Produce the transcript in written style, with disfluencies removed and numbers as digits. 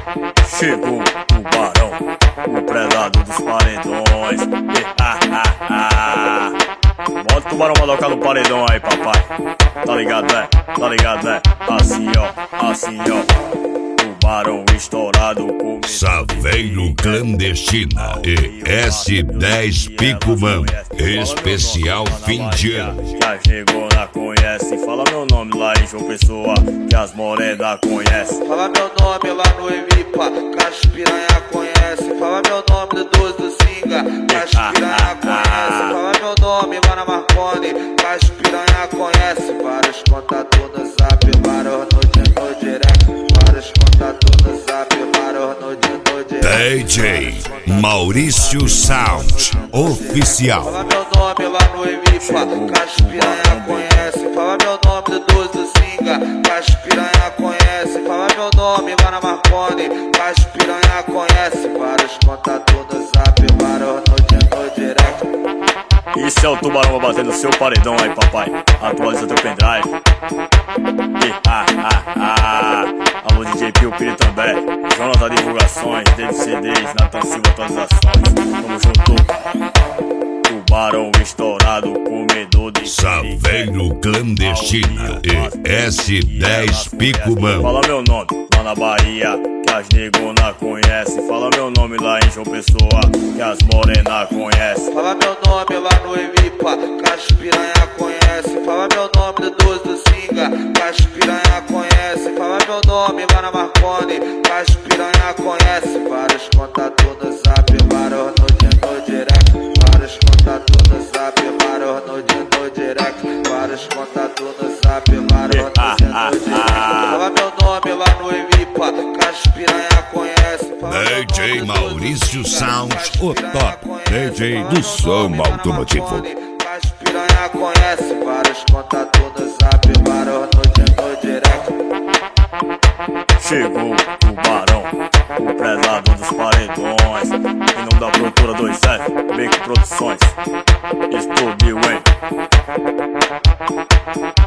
Chegou o barão, o predador dos paredões. Bota o tubarão maloca no paredão aí, papai. Tá ligado, né? Tá ligado, né? Assim, ó, assim, ó. Tubarão estourado com Saveiro Clandestina e S10 Picumã. Especial fim de ano. Já chegou na conhece. Fala meu nome lá em João Pessoa, que as moredas conhecem. Fala meu nome lá no Evipa, que as piranha conhece. Fala meu nome do 12 do Singa, que as piranha conhece. Fala meu nome lá na Marconi, que as piranha conhece. Vários contatos no zap, vários no direct. Vários contatos no zap, vários no direct. DJ Maurício Sound Oficial. Fala meu nome lá no Evipa, que as piranha conhece. Fala meu nome do 12 do Singa, que as piranha conhece. Fala meu nome lá na Marconi, que as piranha conhece. Vários contatos no zap, vários no direct. Isso é o tubarão batendo seu paredão aí, papai. Atualiza teu pendrive. Alô DJ Pio Piri também. Jonas da Divulgações, David CDs, Nathan Silva Atualizações. Tamo junto. Tubarão estourado, comedor de Saveiro Clandestina e S10 Picumã. Fala meu nome lá na Bahia, que as negona conhece. Fala meu nome lá em João Pessoa, que as morena conhece. Fala meu nome lá no Evipa, que as piranha conhece. Fala meu nome do 12 do Singa, que as piranha conhece. Fala meu nome lá na Marconi, que as piranha conhece. Vários contatos no zap, vários no direct. Vários contatos no zap, vários no direct. Vários contatos no zap, vários no direct. Fala meu nome lá no Evipa, que as piranha conhece. DJ Maurício Sound, o top DJ do som automotivo. As piranha conhece. Vários contatos no zap, vários no direct. Chegou o barão, o predador dos paredões. Em nome da produtora 2F, Beco Produções. Explodiu, hein?